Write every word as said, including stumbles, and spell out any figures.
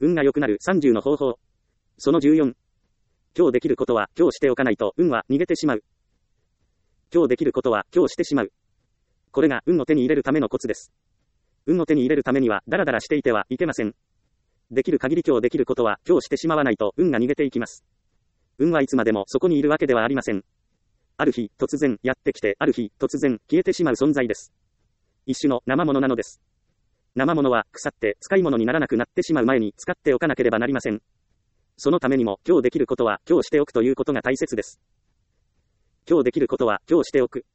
運が良くなるさんじゅうの方法。そのじゅうよん。今日できることは今日しておかないと運は逃げてしまう。今日できることは今日してしまう。これが運を手に入れるためのコツです。運を手に入れるためにはダラダラしていてはいけません。できる限り今日できることは今日してしまわないと運が逃げていきます。運はいつまでもそこにいるわけではありません。ある日突然やってきて、ある日突然消えてしまう存在です。一種の生物なのです。生物は腐って使い物にならなくなってしまう前に使っておかなければなりません。そのためにも今日できることは今日しておくということが大切です。今日できることは今日しておく。